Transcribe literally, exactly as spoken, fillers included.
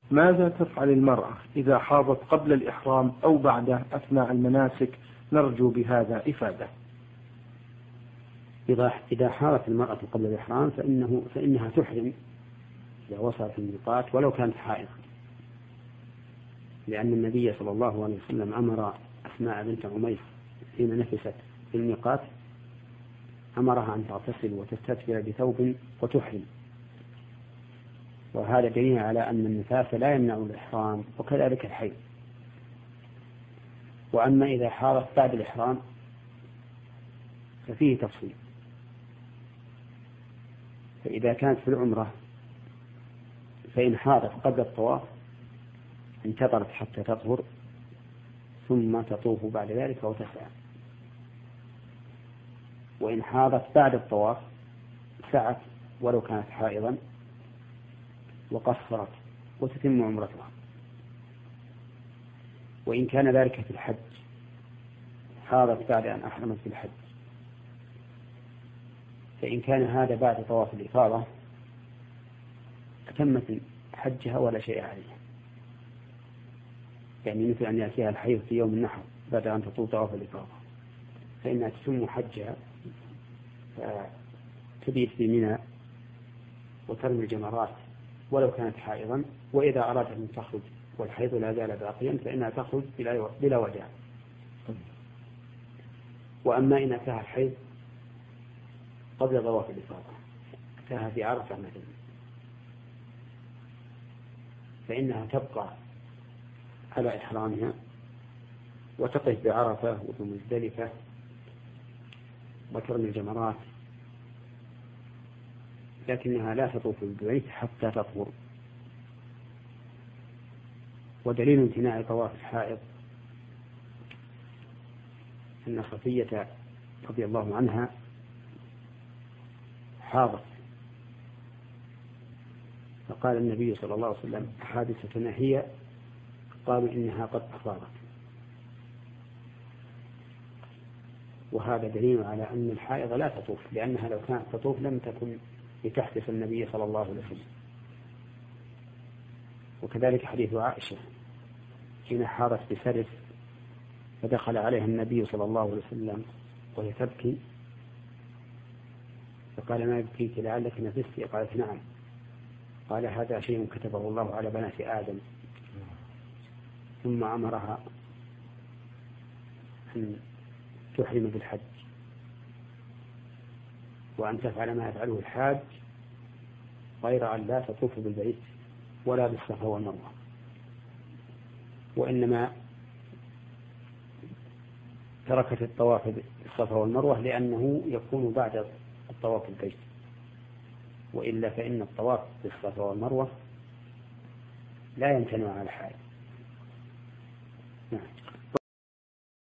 ماذا تفعل المرأة إذا حاضت قبل الإحرام أو بعده أثناء المناسك؟ نرجو بهذا إفادة. إذا إذا حاضت المرأة قبل الإحرام فإنه فإنها تحرم إذا وصلت الميقات ولو كانت حائضة، لأن النبي صلى الله عليه وسلم أمر أسماء بنت عميس حين نفست في الميقات أمرها أن تغتسل وتستتبر بثوب وتحرم، وهذا دليل على أن النفاس لا يمنع الإحرام وكذلك الحيض. وأما إذا حاضت بعد الإحرام ففيه تفصيل، فإذا كانت في العمرة فإن حاضت قبل الطواف انتظرت حتى تطهر ثم تطوف بعد ذلك وتسعى، وإن حاضت بعد الطواف سعت ولو كانت حائضا وقصرت وتتم عمرتها. وإن كان ذلك في الحج حاضت بعد أن أحرمت في الحج، فإن كان هذا بعد طواف الإفاضة أتمت حجها ولا شيء عليها، يعني مثل أن يأتيها الحيض في يوم النحر بعد أن تطوف طواف الإفاضة فإنها تتم حجها فتبيت في منى وترمي الجمرات ولو كانت حائضا، وإذا أرادت أن تخرج والحيض لا زال باقيا فإنها تخرج بلا وداع. وأما إن أتاها الحيض قبل طواف الإفاضة أتاها في عرفة مثلا فإنها تبقى على إحرامها وتقف بعرفة ومزدلفة وترمي الجمرات، لكنها لا تطوف بالبيت حتى تطهر. ودليل امتناع طواف الحائض أن صفية رضي الله عنها حاضت فقال النبي صلى الله عليه وسلم حادثتنا هي؟ قالوا إنها قد أفاضت. وهذا دليل على أن الحائض لا تطوف، لأنها لو كانت تطوف لم تكن لتحدث النبي صلى الله عليه وسلم. وكذلك حديث عائشة حين حاضت بسرف فدخل عليها النبي صلى الله عليه وسلم وهي تبكي فقال ما يبكيك لعلك نفستي؟ قالت نعم. قال هذا شيء كتبه الله على بنات آدم، ثم أمرها أن تحرم بالحج وأن تفعل ما يفعله الحاج غير أن لا تطوف بالبيت ولا بالصفا والمروة، وإنما تركت الطواف بالصفا والمروة لأنه يكون بعد الطواف بالبيت، وإلا فإن الطواف بالصفا والمروة لا يمتنع على الحال. نعم.